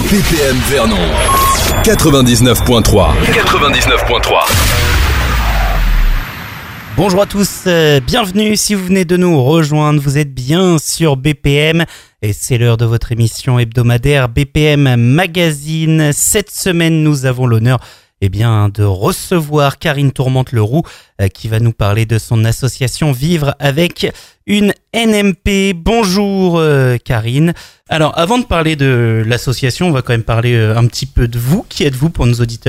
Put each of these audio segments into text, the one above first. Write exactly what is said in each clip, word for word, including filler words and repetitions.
B P M Vernon quatre-vingt-dix-neuf virgule trois. quatre-vingt-dix-neuf virgule trois. Bonjour à tous, euh, bienvenue si vous venez de nous rejoindre, vous êtes bien sur B P M et c'est l'heure de votre émission hebdomadaire B P M Magazine. Cette semaine, nous avons l'honneur eh bien, de recevoir Karine Tourmente-Leroux euh, qui va nous parler de son association Vivre avec une N M P. Bonjour euh, Karine. Alors avant de parler de l'association, on va quand même parler euh, un petit peu de vous. Qui êtes-vous pour nos auditeurs ?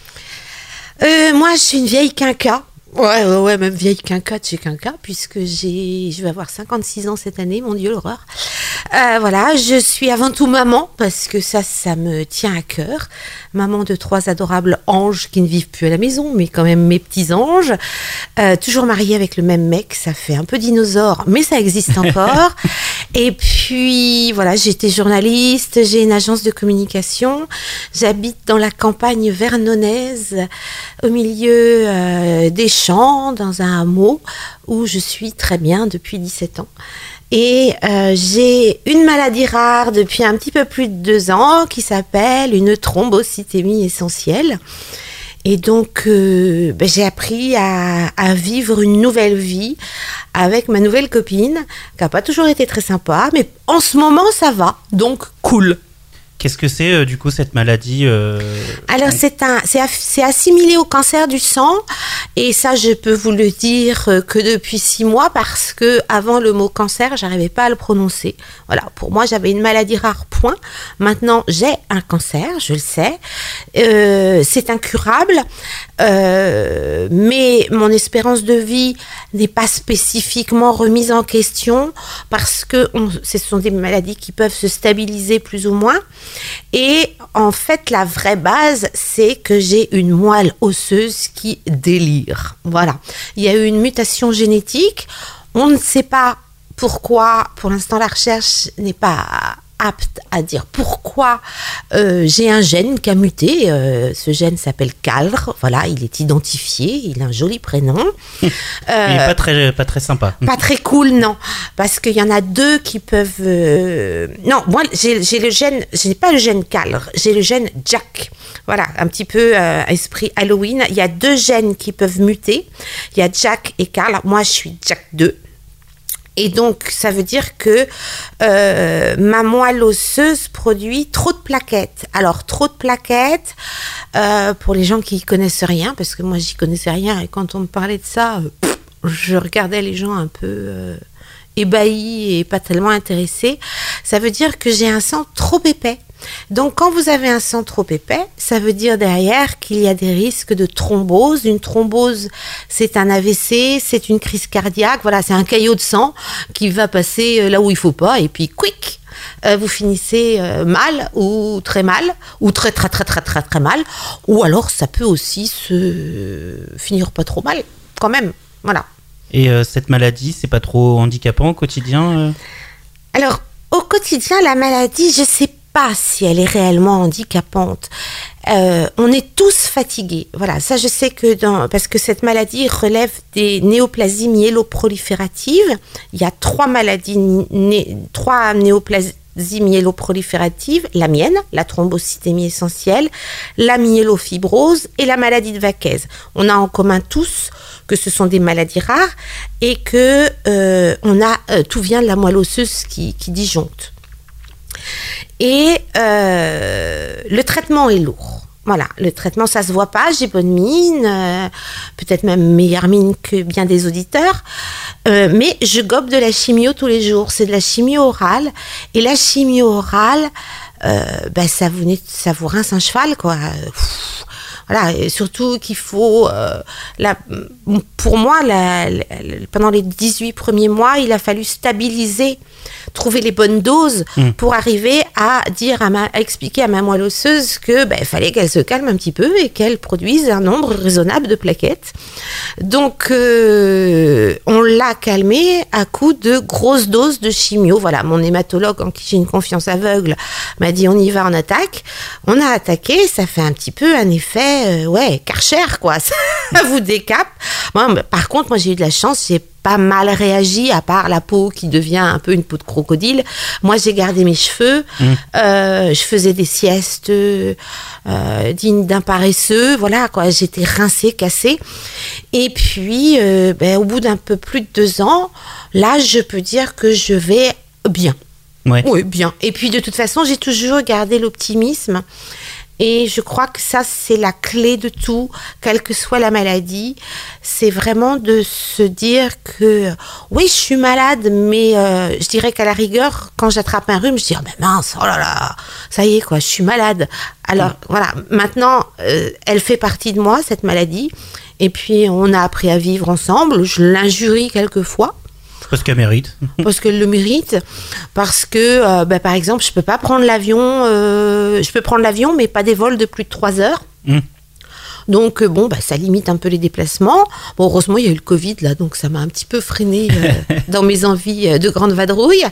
euh, Moi, je suis une vieille quinca. Ouais, ouais, ouais, même vieille quinca de chez quinca, puisque j'ai, je vais avoir cinquante-six ans cette année, mon Dieu, l'horreur. Euh, voilà, je suis avant tout maman, parce que ça, ça me tient à cœur. Maman de trois adorables anges qui ne vivent plus à la maison, mais quand même mes petits anges. Euh, toujours mariée avec le même mec, ça fait un peu dinosaure, mais ça existe encore. Et puis, voilà, j'ai été journaliste, j'ai une agence de communication. J'habite dans la campagne vernonnaise, au milieu euh, des champs, dans un hameau où je suis très bien depuis dix-sept ans. Et euh, j'ai une maladie rare depuis un petit peu plus de deux ans qui s'appelle une thrombocytémie essentielle. Et donc, euh, ben, j'ai appris à, à vivre une nouvelle vie avec ma nouvelle copine, qui n'a pas toujours été très sympa, mais en ce moment, ça va, donc cool. Qu'est-ce que c'est euh, du coup cette maladie euh... Alors c'est un, c'est, c'est assimilé au cancer du sang et ça je peux vous le dire que depuis six mois parce que avant le mot cancer j'arrivais pas à le prononcer. Voilà, pour moi j'avais une maladie rare point. Maintenant j'ai un cancer, je le sais, euh, c'est incurable, euh, mais mon espérance de vie n'est pas spécifiquement remise en question parce que on, ce sont des maladies qui peuvent se stabiliser plus ou moins. Et en fait, la vraie base, c'est que j'ai une moelle osseuse qui délire. Voilà. Il y a eu une mutation génétique. On ne sait pas pourquoi. Pour l'instant, la recherche n'est pas apte à dire pourquoi euh, j'ai un gène qui a muté. Euh, ce gène s'appelle C A L R. Voilà, il est identifié. Il a un joli prénom. Euh, il n'est pas très, pas très sympa. Pas très cool, non. Parce qu'il y en a deux qui peuvent... Euh... Non, moi, j'ai, j'ai le gène... Je n'ai pas le gène C A L R. J'ai le gène Jack. Voilà, un petit peu euh, esprit Halloween. Il y a deux gènes qui peuvent muter. Il y a Jack et Carl. Moi, je suis Jack deux. Et donc, ça veut dire que euh, ma moelle osseuse produit trop de plaquettes. Alors, trop de plaquettes, euh, pour les gens qui y connaissent rien, parce que moi, j'y connaissais rien, et quand on me parlait de ça, euh, pff, je regardais les gens un peu euh, ébahis et pas tellement intéressés. Ça veut dire que j'ai un sang trop épais. Donc, quand vous avez un sang trop épais, ça veut dire derrière qu'il y a des risques de thrombose. Une thrombose, c'est un A V C, c'est une crise cardiaque. Voilà, c'est un caillot de sang qui va passer là où il faut pas et puis quick, euh, vous finissez euh, mal ou très mal ou très très très très très très mal. Ou alors, ça peut aussi se finir pas trop mal quand même. Voilà. Et euh, cette maladie, c'est pas trop handicapant au quotidien euh... Alors, au quotidien, la maladie, je sais pas. pas si elle est réellement handicapante. Euh, on est tous fatigués. Voilà, ça je sais que dans, parce que cette maladie relève des néoplasies myéloprolifératives. Il y a trois maladies, né, trois néoplasies myéloprolifératives, la mienne, la thrombocytémie essentielle, la myélofibrose et la maladie de Vaquez. On a en commun tous que ce sont des maladies rares et que euh, on a euh, tout vient de la moelle osseuse qui, qui disjoncte. Et euh, le traitement est lourd. Voilà, le traitement, ça se voit pas. J'ai bonne mine, euh, peut-être même meilleure mine que bien des auditeurs. Euh, mais je gobe de la chimio tous les jours. C'est de la chimio orale. Et la chimio orale, euh, ben, ça vous, ça vous rince un cheval, quoi. Pff, voilà, et surtout qu'il faut... Euh, la, pour moi, la, la, pendant les dix-huit premiers mois, il a fallu stabiliser, trouver les bonnes doses mmh. pour arriver à dire, à, ma, à expliquer à ma moelle osseuse que ben, fallait qu'elle se calme un petit peu et qu'elle produise un nombre raisonnable de plaquettes. Donc, euh, on l'a calmée à coup de grosses doses de chimio. Voilà, mon hématologue, en qui j'ai une confiance aveugle, m'a dit on y va, on attaque. On a attaqué, ça fait un petit peu un effet, euh, ouais, Karcher, quoi. Ça vous décape. Bon, par contre, moi, j'ai eu de la chance, j'ai pas mal réagi, à part la peau qui devient un peu une peau de crocodile. Moi, j'ai gardé mes cheveux. Mmh. Euh, je faisais des siestes euh, dignes d'un paresseux. Voilà, quoi. J'étais rincée, cassée. Et puis, euh, ben, au bout d'un peu plus de deux ans, là, je peux dire que je vais bien. Ouais. Oui, bien. Et puis, de toute façon, j'ai toujours gardé l'optimisme. Et je crois que ça, c'est la clé de tout, quelle que soit la maladie. C'est vraiment de se dire que, oui, je suis malade, mais euh, je dirais qu'à la rigueur, quand j'attrape un rhume, je dis, oh, mais mince, oh là là, ça y est, quoi, je suis malade. Alors, mmh. voilà, maintenant, euh, elle fait partie de moi, cette maladie. Et puis, on a appris à vivre ensemble. Je l'injurie quelquefois. Parce qu'elle mérite. Parce qu'elle le mérite. Parce que, euh, bah, par exemple, je peux pas prendre l'avion. Euh, je peux prendre l'avion, mais pas des vols de plus de trois heures. Mmh. Donc, euh, bon, bah, ça limite un peu les déplacements. Bon, heureusement, il y a eu le Covid, là, donc ça m'a un petit peu freiné euh, dans mes envies euh, de grande vadrouille.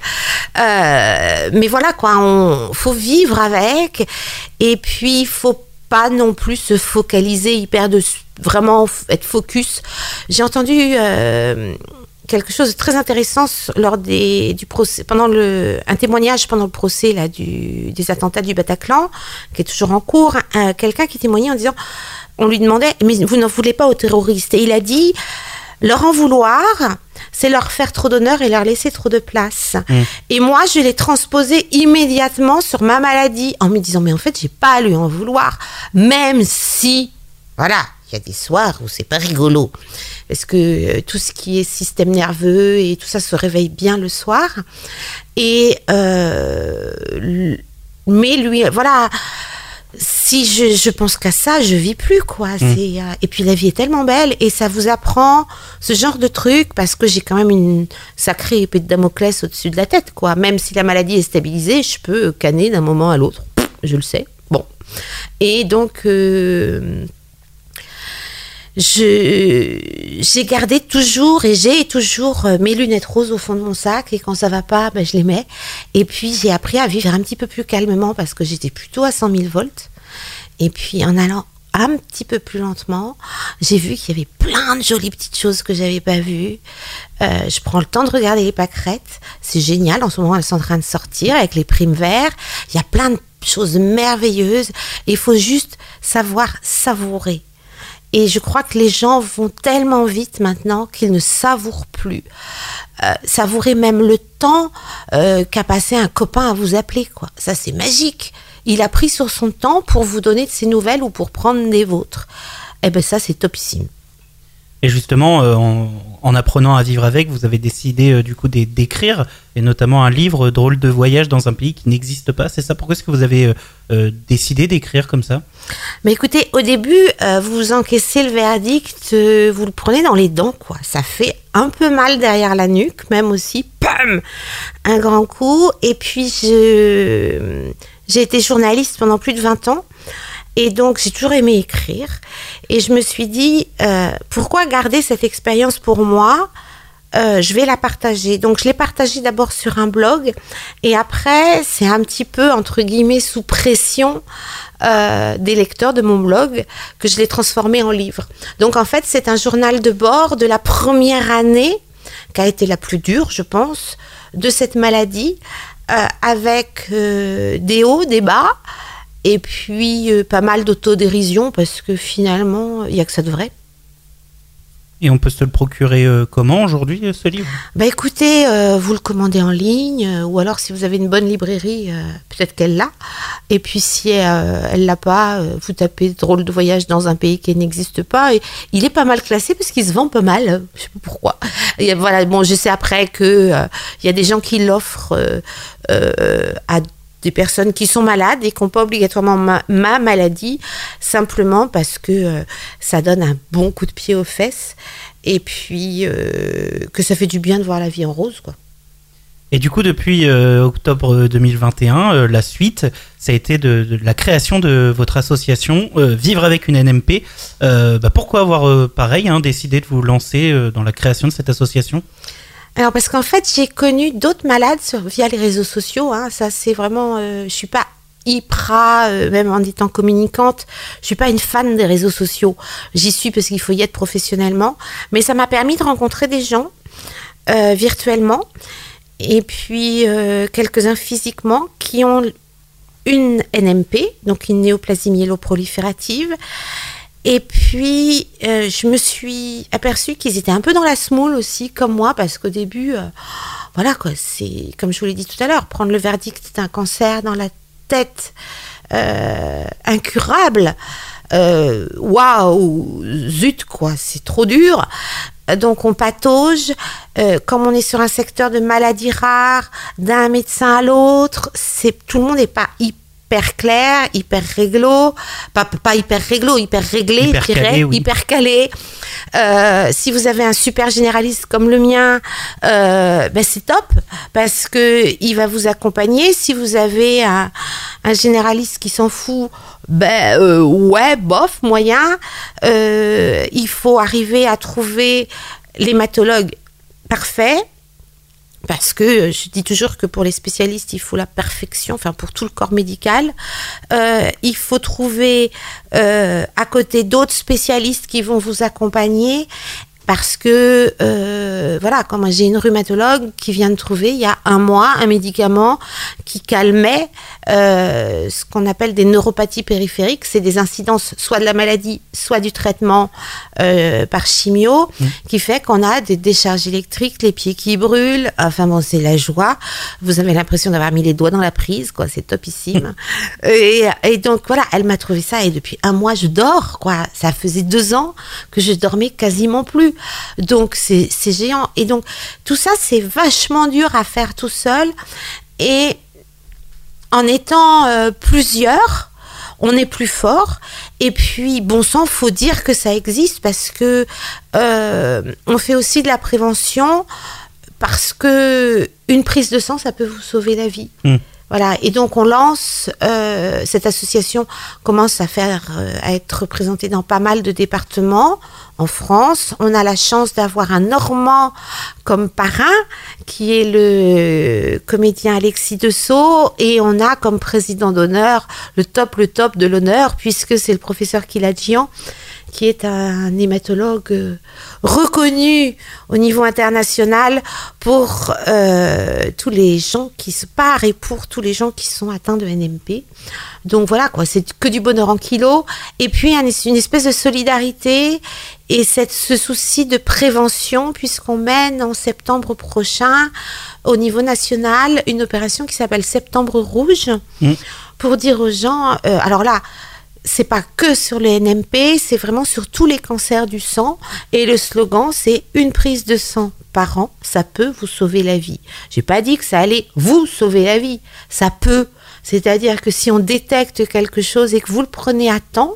Euh, mais voilà, quoi, on faut vivre avec. Et puis, il faut pas non plus se focaliser hyper de vraiment être focus. J'ai entendu... Euh, quelque chose de très intéressant lors des, du procès, pendant le, un témoignage pendant le procès là, du, des attentats du Bataclan, qui est toujours en cours, un, quelqu'un qui témoignait en disant, on lui demandait, mais vous n'en voulez pas aux terroristes? Et il a dit, leur en vouloir, c'est leur faire trop d'honneur et leur laisser trop de place. Mmh. Et moi, je l'ai transposé immédiatement sur ma maladie, en me disant, mais en fait, j'ai pas à lui en vouloir, même si, voilà, il y a des soirs où c'est pas rigolo. Parce que euh, tout ce qui est système nerveux et tout ça se réveille bien le soir. Et euh, mais lui, voilà, si je, je pense qu'à ça, je vis plus, quoi. Mmh. C'est, euh, et puis la vie est tellement belle et ça vous apprend ce genre de trucs parce que j'ai quand même une sacrée épée de Damoclès au-dessus de la tête, quoi. Même si la maladie est stabilisée, je peux canner d'un moment à l'autre. Je le sais. Bon. Et donc... Euh, Je, j'ai gardé toujours et j'ai toujours mes lunettes roses au fond de mon sac et quand ça va pas, ben je les mets. Et puis j'ai appris à vivre un petit peu plus calmement parce que j'étais plutôt à cent mille volts. Et puis en allant un petit peu plus lentement, j'ai vu qu'il y avait plein de jolies petites choses que j'avais pas vues. Euh, je prends le temps de regarder les pâquerettes. C'est génial. En ce moment, elles sont en train de sortir avec les primes verts. Il y a plein de choses merveilleuses. Et il faut juste savoir savourer. Et je crois que les gens vont tellement vite maintenant qu'ils ne savourent plus. Euh, savourer même le temps euh, qu'a passé un copain à vous appeler, quoi. Ça, c'est magique. Il a pris sur son temps pour vous donner de ses nouvelles ou pour prendre des vôtres. Eh bien, ça, c'est topissime. Et justement, euh, en, en apprenant à vivre avec, vous avez décidé euh, du coup d'écrire, et notamment un livre, Drôle de voyage dans un pays qui n'existe pas. C'est ça? Pourquoi est-ce que vous avez euh, euh, décidé d'écrire comme ça? Mais écoutez, au début, euh, vous encaissez le verdict, euh, vous le prenez dans les dents, quoi. Ça fait un peu mal derrière la nuque, même aussi, pam, un grand coup. Et puis, je, j'ai été journaliste pendant plus de vingt ans. Et donc, j'ai toujours aimé écrire. Et je me suis dit, euh, pourquoi garder cette expérience pour moi ? euh, Je vais la partager. Donc, je l'ai partagée d'abord sur un blog. Et après, c'est un petit peu, entre guillemets, sous pression euh, des lecteurs de mon blog que je l'ai transformé en livre. Donc, en fait, c'est un journal de bord de la première année, qui a été la plus dure, je pense, de cette maladie, euh, avec euh, des hauts, des bas, et puis euh, pas mal d'autodérision parce que finalement, il n'y a que ça de vrai. Et on peut se le procurer euh, comment aujourd'hui, ce livre ? Bah écoutez, euh, vous le commandez en ligne, euh, ou alors si vous avez une bonne librairie, euh, peut-être qu'elle l'a. Et puis si euh, elle l'a pas, euh, vous tapez « Drôle de voyage dans un pays qui n'existe pas ». Et il est pas mal classé parce qu'il se vend pas mal, euh, je sais pas pourquoi. Et voilà, bon, je sais après que euh, y a des gens qui l'offrent euh, euh, à des personnes qui sont malades et qui n'ont pas obligatoirement ma, ma maladie, simplement parce que euh, ça donne un bon coup de pied aux fesses et puis euh, que ça fait du bien de voir la vie en rose, quoi. Et du coup, depuis euh, octobre deux mille vingt et un, euh, la suite, ça a été de, de la création de votre association euh, Vivre avec une N M P. Euh, bah pourquoi avoir, euh, pareil, hein, décidé de vous lancer euh, dans la création de cette association ? Alors parce qu'en fait j'ai connu d'autres malades sur, via les réseaux sociaux, hein, ça c'est vraiment, euh, je suis pas I P R A, euh, même en étant communicante, je suis pas une fan des réseaux sociaux. J'y suis parce qu'il faut y être professionnellement, mais ça m'a permis de rencontrer des gens euh, virtuellement, et puis euh, quelques-uns physiquement qui ont une N M P, donc une néoplasie myéloproliférative. Et puis, euh, je me suis aperçue qu'ils étaient un peu dans la semoule aussi, comme moi, parce qu'au début, euh, voilà quoi, c'est, comme je vous l'ai dit tout à l'heure, prendre le verdict d'un cancer dans la tête euh, incurable, waouh, wow, zut quoi, c'est trop dur. Donc on patauge, euh, comme on est sur un secteur de maladies rares, d'un médecin à l'autre, c'est, tout le monde n'est pas hyper clair, hyper réglo, pas, pas hyper réglo, hyper réglé, hyper je dirais, calé, oui. hyper calé. Euh, si vous avez un super généraliste comme le mien, euh, ben c'est top, parce que il va vous accompagner. Si vous avez un, un généraliste qui s'en fout, ben euh, ouais, bof, moyen. Euh, il faut arriver à trouver l'hématologue parfait. Parce que je dis toujours que pour les spécialistes, il faut la perfection, enfin pour tout le corps médical. Euh, il faut trouver euh, à côté d'autres spécialistes qui vont vous accompagner. Parce que, euh, voilà, comme j'ai une rhumatologue qui vient de trouver il y a un mois un médicament qui calmait euh, ce qu'on appelle des neuropathies périphériques. C'est des incidences soit de la maladie, soit du traitement euh, par chimio, mmh. qui fait qu'on a des décharges électriques, les pieds qui brûlent. Enfin bon, c'est la joie. Vous avez l'impression d'avoir mis les doigts dans la prise, quoi. C'est topissime. et, et donc, voilà, elle m'a trouvé ça. Et depuis un mois, je dors, quoi. Ça faisait deux ans que je dormais quasiment plus. Donc c'est, c'est géant. Et donc tout ça, c'est vachement dur à faire tout seul. Et en étant euh, plusieurs, on est plus fort. Et puis bon sang, faut dire que ça existe, parce que euh, on fait aussi de la prévention, parce que une prise de sang, ça peut vous sauver la vie. Mmh. Voilà, et donc on lance, euh, cette association commence à faire, euh, à être représentée dans pas mal de départements en France. On a la chance d'avoir un Normand comme parrain, qui est le comédien Alexis Dessau, et on a comme président d'honneur le top, le top de l'honneur, puisque c'est le professeur Kiladjian, qui est un hématologue reconnu au niveau international pour euh, tous les gens qui se parent et pour tous les gens qui sont atteints de N M P. Donc voilà, quoi, c'est que du bonheur en kilo. Et puis un, une espèce de solidarité et cette, ce souci de prévention, puisqu'on mène en septembre prochain, au niveau national, une opération qui s'appelle Septembre Rouge, mmh. pour dire aux gens, euh, alors là, c'est pas que sur le N M P, c'est vraiment sur tous les cancers du sang. Et le slogan, c'est une prise de sang par an, ça peut vous sauver la vie. J'ai pas dit que ça allait vous sauver la vie, ça peut. C'est-à-dire que si on détecte quelque chose et que vous le prenez à temps,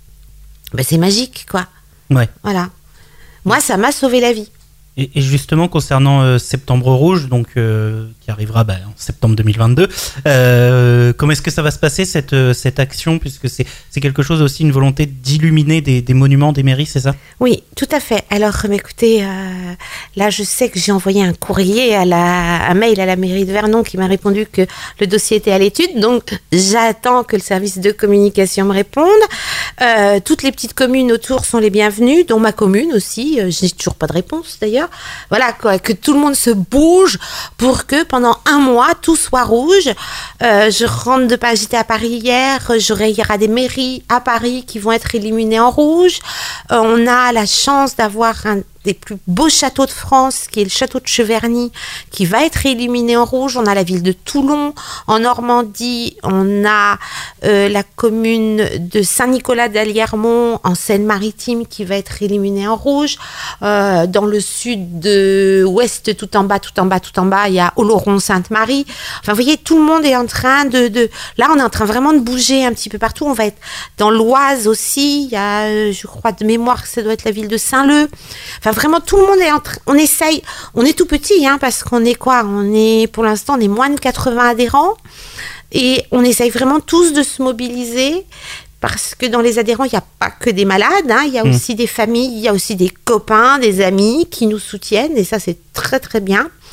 ben c'est magique, quoi. Ouais. Voilà. Moi, ça m'a sauvé la vie. Et, et justement, concernant euh, Septembre Rouge, donc, euh, qui arrivera bah, en septembre deux mille vingt-deux, euh, comment est-ce que ça va se passer, cette, euh, cette action, puisque c'est, c'est quelque chose aussi, une volonté d'illuminer des, des monuments, des mairies, c'est ça ? Oui, tout à fait. Alors, écoutez, euh, là, je sais que j'ai envoyé un courrier, à la, un mail à la mairie de Vernon qui m'a répondu que le dossier était à l'étude, donc j'attends que le service de communication me réponde. Euh, toutes les petites communes autour sont les bienvenues, dont ma commune aussi. Euh, je n'ai toujours pas de réponse, d'ailleurs. Voilà, quoi, que tout le monde se bouge pour que pendant un mois, tout soit rouge. Euh, je rentre de pas, j'étais à Paris hier, j'aurai, il y aura des mairies à Paris qui vont être illuminées en rouge. Euh, on a la chance d'avoir un des plus beaux châteaux de France, qui est le château de Cheverny, qui va être illuminé en rouge. On a la ville de Toulon. En Normandie, on a euh, la commune de Saint-Nicolas-d'Aliermont, en Seine-Maritime, qui va être illuminée en rouge. Euh, dans le sud de ouest, tout en bas, tout en bas, tout en bas, il y a Oloron-Sainte-Marie. Enfin, vous voyez, tout le monde est en train de, de... Là, on est en train vraiment de bouger un petit peu partout. On va être dans l'Oise aussi. Il y a, euh, je crois, de mémoire, ça doit être la ville de Saint-Leu. Enfin, vraiment, tout le monde est en train... On essaye... On est tout petit, hein, parce qu'on est quoi ? On est, pour l'instant, on est moins de quatre-vingts adhérents. Et on essaye vraiment tous de se mobiliser, parce que dans les adhérents, il n'y a pas que des malades, hein, il y a mmh. aussi des familles, il y a aussi des copains, des amis qui nous soutiennent. Et ça, c'est très, très bien.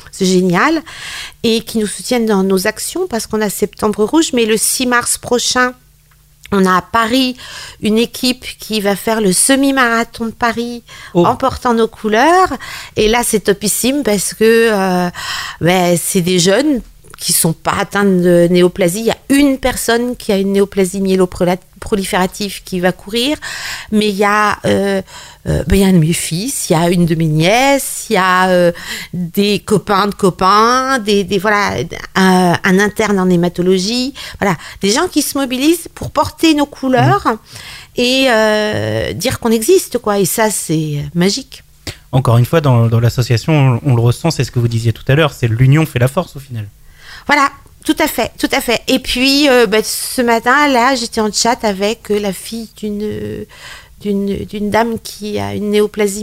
c'est génial, et qui nous soutiennent dans nos actions parce qu'on a Septembre Rouge, mais le six mars prochain, on a à Paris une équipe qui va faire le semi-marathon de Paris oh. en portant nos couleurs. Et là, c'est topissime parce que euh, ben, c'est des jeunes qui ne sont pas atteints de néoplasie. Il y a une personne qui a une néoplasie myéloproliférative qui va courir. Mais il y a, euh, euh, ben, il y a un de mes fils, il y a une de mes nièces, il y a euh, des copains de copains, des, des, voilà, un, un interne en hématologie. Voilà, des gens qui se mobilisent pour porter nos couleurs mmh. et euh, dire qu'on existe, quoi. Et ça, c'est magique. Encore une fois, dans, dans l'association, on, on le ressent, c'est ce que vous disiez tout à l'heure, c'est l'union fait la force au final. Voilà, tout à fait, tout à fait. Et puis, euh, bah, ce matin, là, j'étais en chat avec euh, la fille d'une, euh, d'une, d'une dame qui a une néoplasie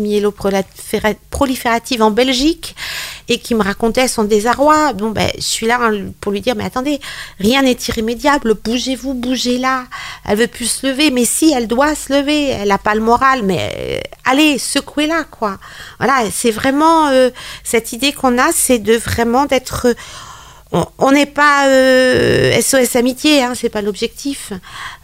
myéloproliférative en Belgique et qui me racontait son désarroi. Bon, ben, je suis là pour lui dire, mais attendez, rien n'est irrémédiable, bougez-vous, bougez-la. Elle veut plus se lever, mais si, elle doit se lever, elle n'a pas le moral, mais euh, allez, secouez-la, quoi. Voilà, c'est vraiment, euh, cette idée qu'on a, c'est de vraiment d'être... Euh, on n'est pas euh, S O S Amitié, hein, c'est pas l'objectif.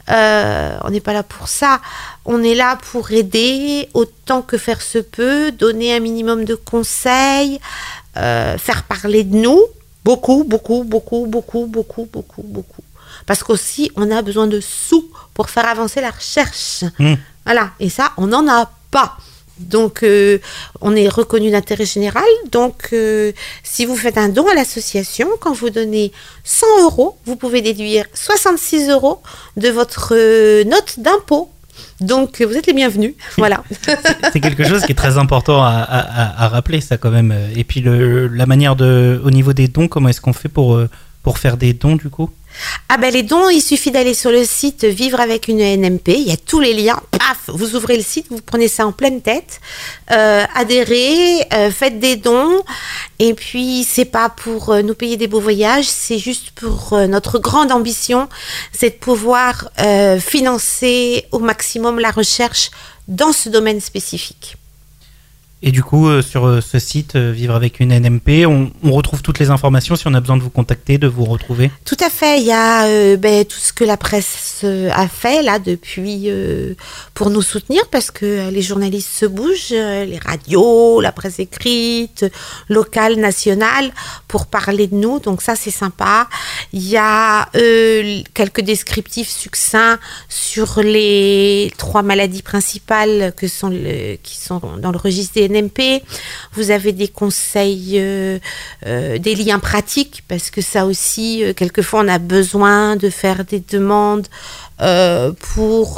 Euh, on n'est pas là pour ça. On est là pour aider autant que faire se peut, donner un minimum de conseils, euh, faire parler de nous, beaucoup, beaucoup, beaucoup, beaucoup, beaucoup, beaucoup, beaucoup. Parce qu'aussi, on a besoin de sous pour faire avancer la recherche. Mmh. Voilà, et ça, on n'en a pas. Donc, euh, on est reconnu d'intérêt général. Donc, euh, si vous faites un don à l'association, quand vous donnez cent euros, vous pouvez déduire soixante-six euros de votre euh, note d'impôt. Donc, vous êtes les bienvenus. Voilà. c'est, c'est quelque chose qui est très important à, à, à rappeler, ça, quand même. Et puis, le, la manière de, au niveau des dons, comment est-ce qu'on fait pour, pour faire des dons, du coup ? Ah ben les dons, il suffit d'aller sur le site Vivre avec une N M P, il y a tous les liens, paf, vous ouvrez le site, vous prenez ça en pleine tête, euh, adhérez, euh, faites des dons, et puis c'est pas pour euh, nous payer des beaux voyages, c'est juste pour euh, notre grande ambition, c'est de pouvoir euh, financer au maximum la recherche dans ce domaine spécifique. Et du coup, euh, sur euh, ce site, euh, Vivre avec une N M P, on, on retrouve toutes les informations si on a besoin de vous contacter, de vous retrouver. Tout à fait. Il y a euh, ben, tout ce que la presse euh, a fait là depuis euh, pour nous soutenir parce que euh, les journalistes se bougent, euh, les radios, la presse écrite, locale, nationale, pour parler de nous. Donc ça, c'est sympa. Il y a euh, quelques descriptifs succincts sur les trois maladies principales que sont le, qui sont dans le registre des N M P. Vous avez des conseils, euh, euh, des liens pratiques, parce que ça aussi, euh, quelquefois, on a besoin de faire des demandes euh, pour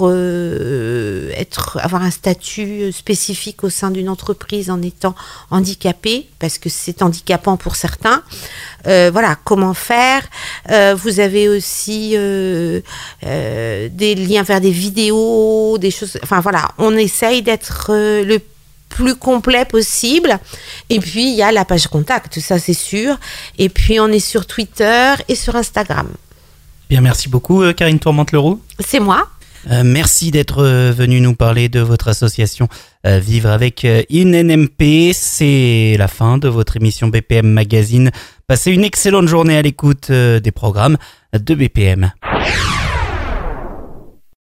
euh, être, avoir un statut spécifique au sein d'une entreprise en étant handicapé, parce que c'est handicapant pour certains. Euh, voilà, comment faire. Euh, vous avez aussi euh, euh, des liens vers des vidéos, des choses... Enfin, voilà, on essaye d'être euh, le plus complet possible. Et puis, il y a la page contact, ça c'est sûr. Et puis, on est sur Twitter et sur Instagram. Bien, merci beaucoup, Karine Tourmente-Leroux. C'est moi. Euh, merci d'être venue nous parler de votre association euh, Vivre avec une N M P. C'est la fin de votre émission B P M Magazine. Passez une excellente journée à l'écoute euh, des programmes de B P M.